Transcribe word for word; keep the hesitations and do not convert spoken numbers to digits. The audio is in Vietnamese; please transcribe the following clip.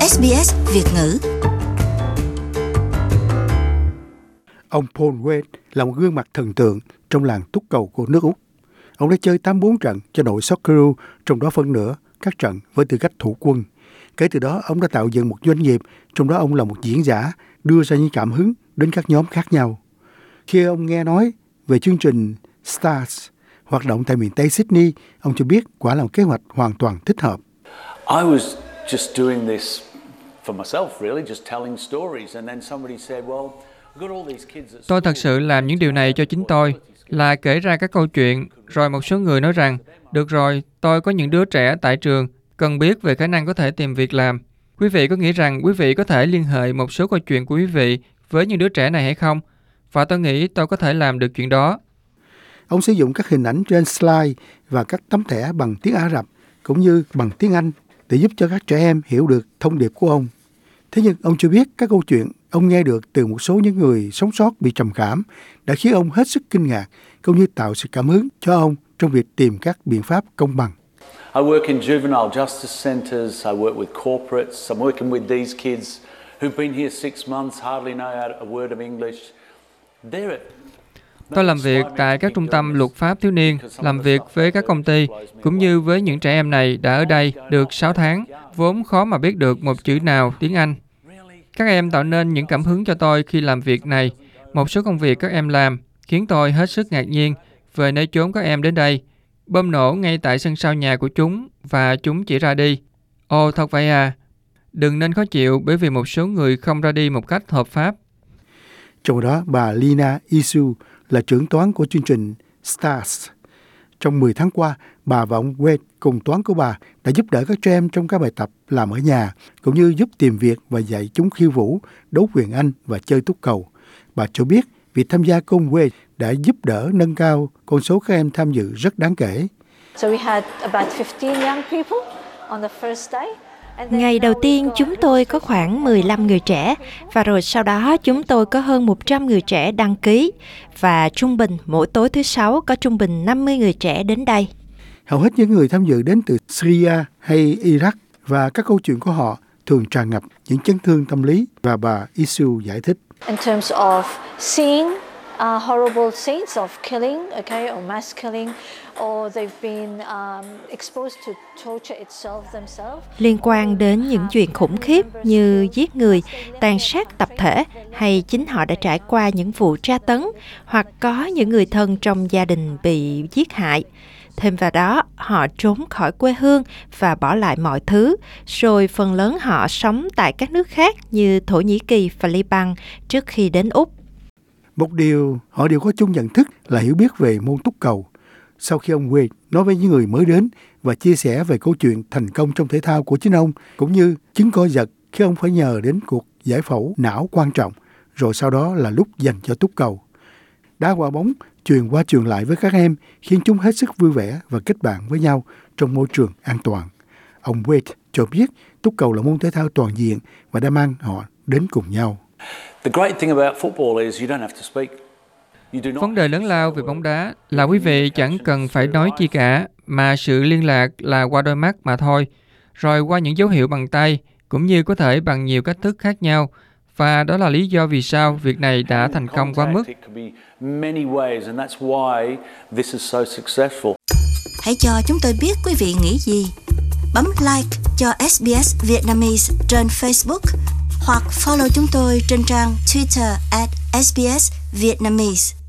ét bê ét Việt ngữ. Ông Paul Wade là một gương mặt thần tượng trong làng túc cầu của nước Úc. Ông đã chơi tám mươi bốn trận cho đội Socceroo, trong đó phân nửa các trận với tư cách thủ quân. Kể từ đó, ông đã tạo dựng một doanh nghiệp, trong đó ông là một diễn giả, đưa ra những cảm hứng đến các nhóm khác nhau. Khi ông nghe nói về chương trình Stars, hoạt động tại miền Tây Sydney, ông cho biết quả là một kế hoạch hoàn toàn thích hợp. I was just doing this for myself, really, just telling stories, and then somebody said, well, we've got all these kids at Tôi thật sự làm những điều này cho chính tôi, là kể ra các câu chuyện, rồi một số người nói rằng, được rồi, tôi có những đứa trẻ tại trường, cần biết về khả năng có thể tìm việc làm. Quý vị có nghĩ rằng quý vị có thể liên hệ một số câu chuyện của quý vị với những đứa trẻ này hay không? Và tôi nghĩ tôi có thể làm được chuyện đó. Ông sử dụng các hình ảnh trên slide và các tấm thẻ bằng tiếng Ả Rập cũng như bằng tiếng Anh để giúp cho các trẻ em hiểu được thông điệp của ông. Thế nhưng ông chưa biết các câu chuyện ông nghe được từ một số những người sống sót bị trầm cảm đã khiến ông hết sức kinh ngạc, cũng như tạo sự cảm hứng cho ông trong việc tìm các biện pháp công bằng. I work in juvenile justice centres, I work with corporates, I'm working with these kids who've been here six months, hardly know a word of English. They're Tôi làm việc tại các trung tâm luật pháp thiếu niên, làm việc với các công ty, cũng như với những trẻ em này đã ở đây được sáu tháng, vốn khó mà biết được một chữ nào tiếng Anh. Các em tạo nên những cảm hứng cho tôi khi làm việc này. Một số công việc các em làm khiến tôi hết sức ngạc nhiên về nơi chốn các em đến đây. Bom nổ ngay tại sân sau nhà của chúng và chúng chỉ ra đi. Ồ, thật vậy à? Đừng nên khó chịu bởi vì một số người không ra đi một cách hợp pháp. Trong đó, bà Lina Isu là trưởng toán của chương trình Stars. Trong mười tháng qua, bà và ông Wade cùng toán của bà đã giúp đỡ các trẻ em trong các bài tập làm ở nhà, cũng như giúp tìm việc và dạy chúng khiêu vũ, đấu quyền Anh và chơi túc cầu. Bà cho biết việc tham gia của ông Wade đã giúp đỡ nâng cao con số các em tham dự rất đáng kể. So we had about fifteen young people on the first day. Ngày đầu tiên chúng tôi có khoảng mười lăm người trẻ, và rồi sau đó chúng tôi có hơn một trăm người trẻ đăng ký, và trung bình mỗi tối thứ Sáu có trung bình năm mươi người trẻ đến đây. Hầu hết những người tham dự đến từ Syria hay Iraq, và các câu chuyện của họ thường tràn ngập những chấn thương tâm lý, và bà Isu giải thích. In terms of seeing uh, horrible scenes of killing, okay, or mass killing, or they've been um, exposed to torture itself themselves. Liên quan đến những chuyện khủng khiếp như giết người, tàn sát tập thể, hay chính họ đã trải qua những vụ tra tấn, hoặc có những người thân trong gia đình bị giết hại. Thêm vào đó, họ trốn khỏi quê hương và bỏ lại mọi thứ, rồi phần lớn họ sống tại các nước khác như Thổ Nhĩ Kỳ và Liban trước khi đến Úc. Một điều họ đều có chung nhận thức là hiểu biết về môn túc cầu. Sau khi ông Wade nói với những người mới đến và chia sẻ về câu chuyện thành công trong thể thao của chính ông, cũng như chứng co giật khi ông phải nhờ đến cuộc giải phẫu não quan trọng, rồi sau đó là lúc dành cho túc cầu. Đá quả bóng truyền qua truyền lại với các em khiến chúng hết sức vui vẻ và kết bạn với nhau trong môi trường an toàn. Ông Wade cho biết túc cầu là môn thể thao toàn diện và đã mang họ đến cùng nhau. The great thing about football is you don't have to speak. Vấn đề lớn lao về bóng đá là quý vị chẳng cần phải nói chi cả, mà sự liên lạc là qua đôi mắt mà thôi, rồi qua những dấu hiệu bằng tay, cũng như có thể bằng nhiều cách thức khác nhau. Và đó là lý do vì sao việc này đã thành công quá mức. Hãy cho chúng tôi biết quý vị nghĩ gì. Bấm like cho ét bê ét Vietnamese trên Facebook, hoặc follow chúng tôi trên trang Twitter at ét bê ét Vietnamese.